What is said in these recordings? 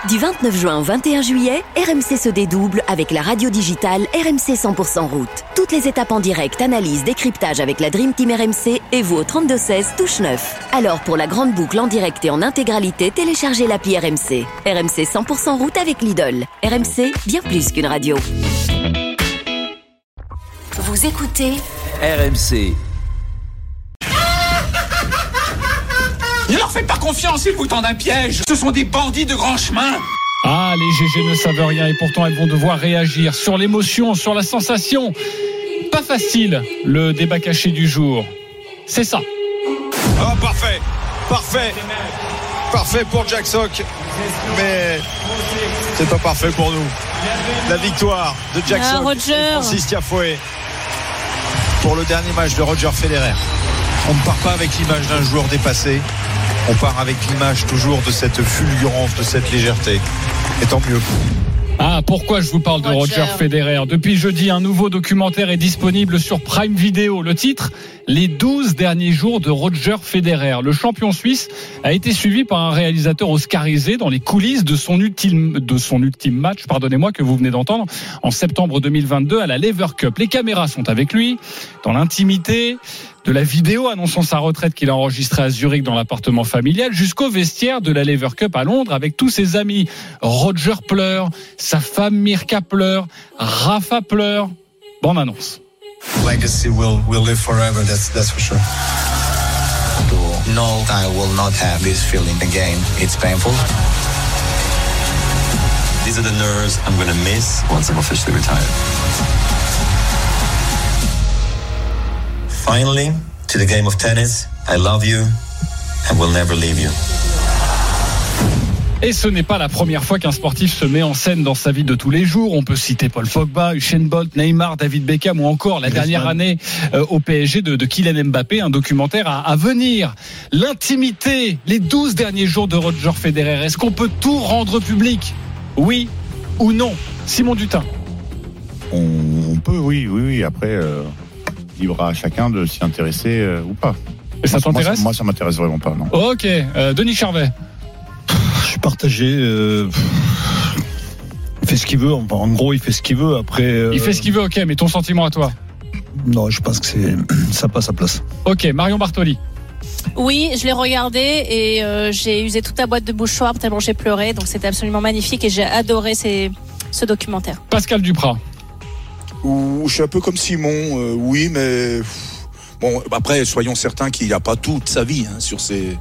Du 29 juin au 21 juillet, RMC se dédouble avec la radio digitale RMC 100% route. Toutes les étapes en direct, analyse, décryptage avec la Dream Team RMC et vous au 32-16 touche 9. Alors pour la grande boucle en direct et en intégralité, téléchargez l'appli RMC. RMC 100% route avec Lidl. RMC, bien plus qu'une radio. Vous écoutez RMC. Ne leur faites pas confiance, ils vous tendent un piège. Ce sont des bandits de grand chemin. Ah, les GG ne savent rien et pourtant elles vont devoir réagir sur l'émotion, sur la sensation. Pas facile, le débat caché du jour. C'est ça. Ah, parfait pour Jack Sock, mais c'est pas parfait pour nous. La victoire de Jack Sock et Francis Tiafoe pour le dernier match de Roger Federer. On ne part pas avec l'image d'un joueur dépassé, on part avec l'image toujours de cette fulgurance, de cette légèreté. Et tant mieux. Ah, pourquoi je vous parle de Roger Federer ? Depuis jeudi, un nouveau documentaire est disponible sur Prime Video. Le titre, Les 12 derniers jours de Roger Federer. Le champion suisse a été suivi par un réalisateur oscarisé dans les coulisses de son ultime match, que vous venez d'entendre, en septembre 2022 à la Lever Cup. Les caméras sont avec lui, dans l'intimité de la vidéo annonçant sa retraite qu'il a enregistrée à Zurich dans l'appartement familial, jusqu'au vestiaire de la Lever Cup à Londres avec tous ses amis. Roger pleure, sa femme Mirka pleure, Rafa pleure. Bonne annonce. Legacy will live forever, that's for sure. No, I will not have this feeling again. It's painful. These are the nerves I'm going to miss once I'm officially retired. Finally, to the game of tennis, I love you and will never leave you. Et ce n'est pas la première fois qu'un sportif se met en scène dans sa vie de tous les jours. On peut citer Paul Pogba, Usain Bolt, Neymar, David Beckham ou encore la dernière année au PSG de Kylian Mbappé. Un documentaire à venir. L'intimité, les 12 derniers jours de Roger Federer. Est-ce qu'on peut tout rendre public ? Oui ou non ? Simon Dutin. On peut, oui. Après, libre à chacun de s'y intéresser ou pas. Et ça t'intéresse ? Moi, ça m'intéresse vraiment pas, non. Ok. Denis Charvet. Je suis partagé. Il fait ce qu'il veut. En gros, il fait ce qu'il veut. Après. Il fait ce qu'il veut, ok. Mais ton sentiment à toi ? Non, je pense que ça passe à place. Ok. Marion Bartoli. Oui, je l'ai regardé et j'ai usé toute la boîte de mouchoirs tellement j'ai pleuré. Donc c'était absolument magnifique et j'ai adoré ce documentaire. Pascal Duprat. Je suis un peu comme Simon. Oui, mais bon. Après, soyons certains qu'il n'y a pas toute sa vie sur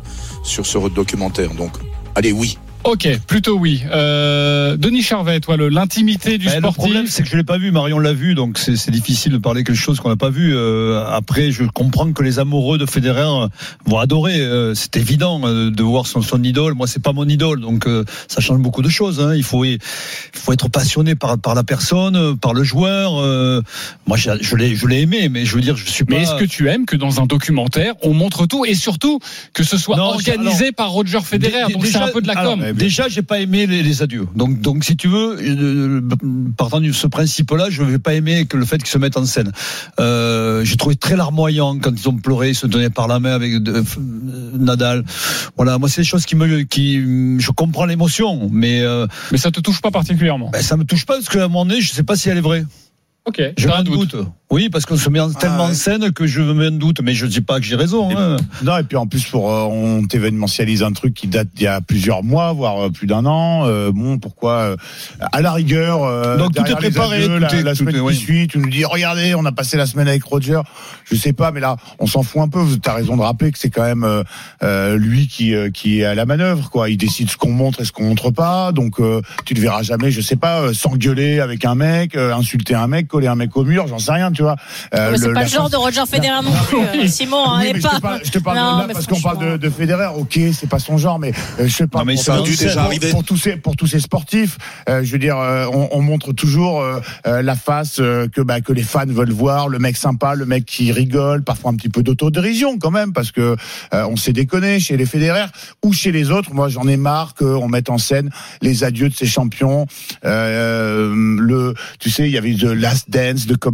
ce documentaire. Donc. Allez, oui. Ok, plutôt oui. Denis Charvet, toi, l'intimité du sportif. Le problème, c'est que je l'ai pas vu. Marion l'a vu, donc c'est difficile de parler quelque chose qu'on n'a pas vu. Après, je comprends que les amoureux de Federer vont adorer. C'est évident de voir son idole. Moi, c'est pas mon idole, donc ça change beaucoup de choses. Il faut être passionné par la personne, par le joueur. Moi, je l'ai aimé, mais je veux dire, je suis pas. Mais est-ce que tu aimes que dans un documentaire, on montre tout et surtout que ce soit organisé par Roger Federer ? Donc c'est un peu de la com. Déjà, j'ai pas aimé les adieux. Donc, si tu veux, partant de ce principe-là, je vais pas aimer que le fait qu'ils se mettent en scène. J'ai trouvé très larmoyant quand ils ont pleuré, ils se donnaient par la main avec Nadal. Voilà, moi, c'est des choses je comprends l'émotion, mais ça te touche pas particulièrement. Ça me touche pas parce qu'à un moment donné, je sais pas si elle est vraie. Ok. J'ai un doute. Oui, parce qu'on se met tellement en scène que je me mets un doute, mais je ne dis pas que j'ai raison. Non, et puis en plus, on t'événementialise un truc qui date d'il y a plusieurs mois, voire plus d'un an. Pourquoi à la rigueur, donc tout est préparé. La semaine qui suit, tu nous dis, regardez, on a passé la semaine avec Roger. Je sais pas, mais là, on s'en fout un peu. Tu as raison de rappeler que c'est quand même lui qui est à la manœuvre, quoi. Il décide ce qu'on montre et ce qu'on montre pas. Donc, tu le verras jamais, je sais pas, s'engueuler avec un mec, insulter un mec, coller un mec au mur, j'en sais rien, tu vois. Mais c'est pas le genre de Roger Federer non plus, Simon. Je te parle là parce qu'on parle de Federer. Ok, c'est pas son genre, mais je sais pas. Mais ça a dû déjà arriver pour tous ces sportifs. Je veux dire, on montre toujours la face que les fans veulent voir, le mec sympa, le mec qui rigole, parfois un petit peu d'autodérision quand même, parce que on s'est déconné chez les Federer ou chez les autres. Moi, j'en ai marre qu'on mette en scène les adieux de ces champions. Tu sais, il y avait The Last Dance de Kobe Bryant.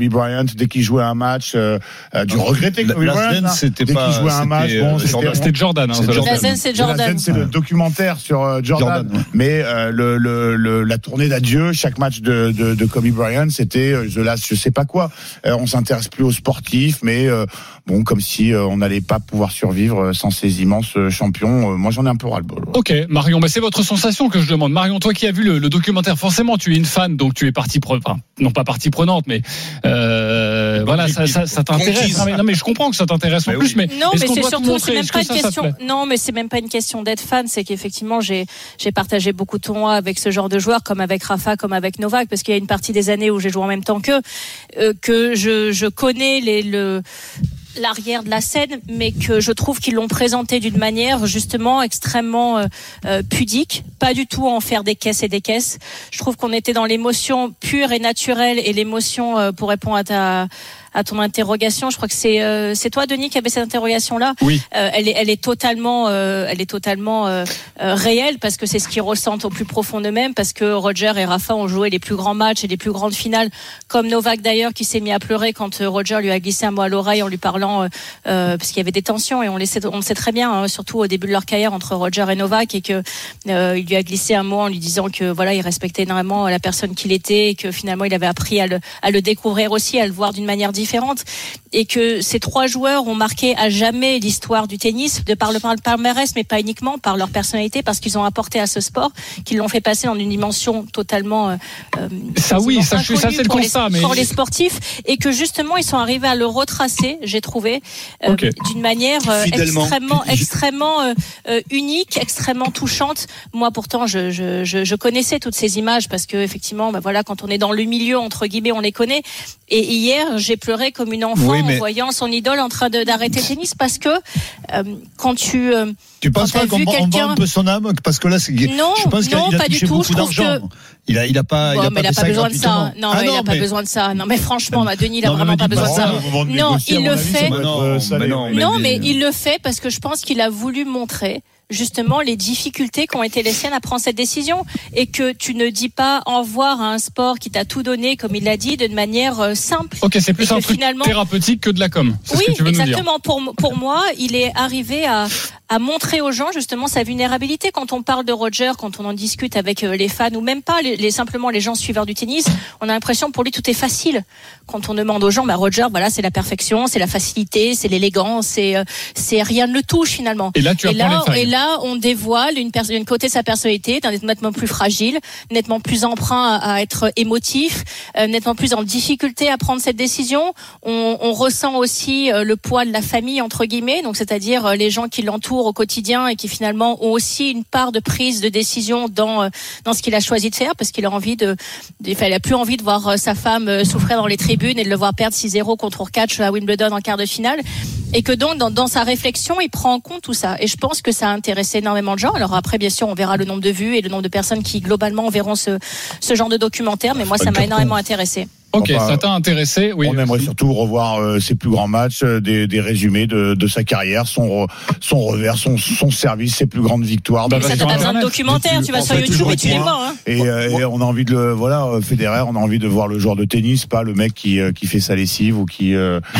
dès qu'il jouait un match, du regretté Kobe Bryant. C'était dès qu'il jouait un match, c'était Jordan. C'est Jordan. C'est le documentaire sur Jordan. Mais la tournée d'adieu, chaque match de Kobe Bryant, c'était The Last, je sais pas quoi. On s'intéresse plus aux sportifs, mais bon, comme si on n'allait pas pouvoir survivre sans ces immenses champions. Moi, j'en ai un peu ras-le-bol. Ok, Marion, c'est votre sensation que je demande. Marion, toi qui as vu le documentaire, forcément, tu es une fan, donc tu es non pas partie prenante, mais voilà, ça t'intéresse. Non, mais je comprends que ça t'intéresse en plus, mais non, mais c'est surtout, c'est même pas une question. Non, mais c'est même pas une question d'être fan, c'est qu'effectivement, j'ai partagé beaucoup de tournois avec ce genre de joueurs, comme avec Rafa, comme avec Novak, parce qu'il y a une partie des années où j'ai joué en même temps que je connais l'arrière de la scène, mais que je trouve qu'ils l'ont présenté d'une manière justement extrêmement pudique, pas du tout en faire des caisses et des caisses. Je trouve qu'on était dans l'émotion pure et naturelle, et l'émotion, pour répondre à ton interrogation, je crois que c'est toi, Denis, qui avait cette interrogation-là. Oui. Elle est totalement réelle, parce que c'est ce qu'ils ressentent au plus profond d'eux-mêmes, parce que Roger et Rafa ont joué les plus grands matchs et les plus grandes finales, comme Novak d'ailleurs, qui s'est mis à pleurer quand Roger lui a glissé un mot à l'oreille en lui parlant, parce qu'il y avait des tensions, et on le sait très bien, hein, surtout au début de leur carrière entre Roger et Novak, et que il lui a glissé un mot en lui disant que voilà, il respectait énormément la personne qu'il était, et que finalement il avait appris à le découvrir aussi, à le voir d'une manière différente, et que ces trois joueurs ont marqué à jamais l'histoire du tennis, de par le palmarès, mais pas uniquement par leur personnalité, parce qu'ils ont apporté à ce sport, qu'ils l'ont fait passer dans une dimension totalement ça c'est le constat, mais pour les sportifs, et que justement ils sont arrivés à le retracer, j'ai trouvé, d'une manière extrêmement unique, extrêmement touchante. Moi pourtant je connaissais toutes ces images, parce que effectivement voilà, quand on est dans le milieu entre guillemets, on les connaît. Et hier j'ai pleuré comme une enfant en voyant son idole en train d'arrêter le tennis, parce que quand tu penses pas qu'on vend un peu son âme, parce que là je pense qu'il a touché beaucoup d'argent. Il a pas besoin de ça. Non, il a pas besoin de ça. Non, mais franchement, Denis, il a vraiment pas besoin de ça. Non, il le fait. Non, mais il le fait parce que je pense qu'il a voulu montrer justement les difficultés qu'ont été les siennes à prendre cette décision, et que tu ne dis pas au revoir à un sport qui t'a tout donné, comme il l'a dit, de manière simple. Ok, c'est plus un truc thérapeutique que de la com. Oui, ce que tu veux exactement. Nous dire. Pour moi, il est arrivé à montrer aux gens justement sa vulnérabilité. Quand on parle de Roger, quand on en discute avec les fans, ou même pas simplement les gens suiveurs du tennis, on a l'impression pour lui tout est facile. Quand on demande aux gens, Roger, voilà, c'est la perfection, c'est la facilité, c'est l'élégance, c'est rien ne le touche finalement. Et là, on dévoile une côté de sa personnalité, d'un nettement plus fragile, nettement plus emprunt à être émotif, nettement plus en difficulté à prendre cette décision. On ressent aussi le poids de la famille entre guillemets, donc c'est-à-dire les gens qui l'entourent au quotidien, et qui finalement ont aussi une part de prise de décision dans ce qu'il a choisi de faire, parce qu'il a il a plus envie de voir sa femme souffrir dans les tribunes et de le voir perdre 6-0 contre Hurkacz à Wimbledon en quart de finale, et que donc dans sa réflexion il prend en compte tout ça, et je pense que ça a intéressé énormément de gens. Alors après bien sûr on verra le nombre de vues et le nombre de personnes qui globalement verront ce genre de documentaire, mais moi ça m'a énormément intéressé. Ok, ça t'a intéressé, oui. On aimerait surtout revoir ses plus grands matchs, des résumés de sa carrière, son revers, son service, ses plus grandes victoires. Ça t'as pas besoin de documentaire, tu vas sur YouTube et tu les vois. Et on a envie de Federer, on a envie de voir le joueur de tennis, pas le mec qui fait sa lessive ou qui.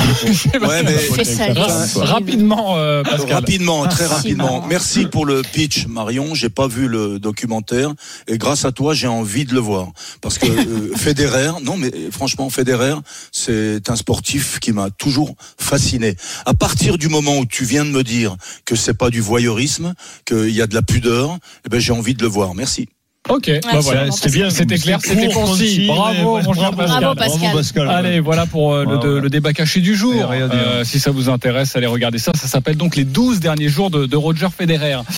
Rapidement, Pascal. Très rapidement. Merci pour le pitch, Marion. J'ai pas vu le documentaire, et grâce à toi, j'ai envie de le voir, parce que Federer, franchement, Federer, c'est un sportif qui m'a toujours fasciné. À partir du moment où tu viens de me dire que c'est pas du voyeurisme, qu'il y a de la pudeur, j'ai envie de le voir. Merci. Ok, voilà, c'était bien, c'était clair, c'était concis. Bravo, mon cher Pascal. Bravo, Pascal. Allez, voilà pour le débat caché du jour. Si ça vous intéresse, allez regarder ça. Ça s'appelle donc les 12 derniers jours de Roger Federer.